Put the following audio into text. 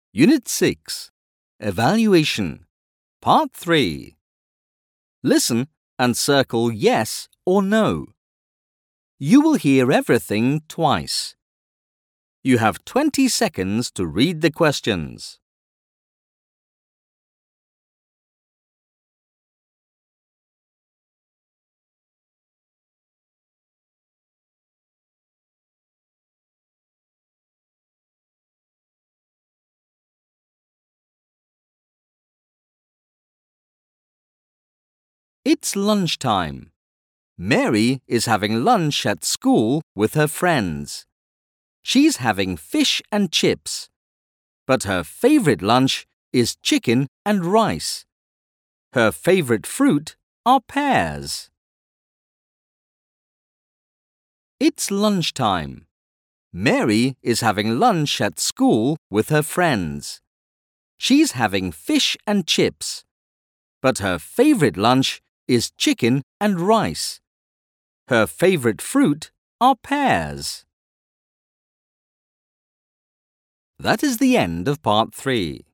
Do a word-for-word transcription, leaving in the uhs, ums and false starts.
Unit six, Evaluation, Part three. Listen and circle yes or no. You will hear everything twice. You have twenty seconds to read the questions. It's lunchtime. Mary is having lunch at school with her friends. She's having fish and chips, but her favorite lunch is chicken and rice. Her favorite fruit are pears. It's lunchtime. Mary is having lunch at school with her friends. She's having fish and chips, but her favorite lunch is chicken and rice. Her favorite fruit are pears. That is the end of part three.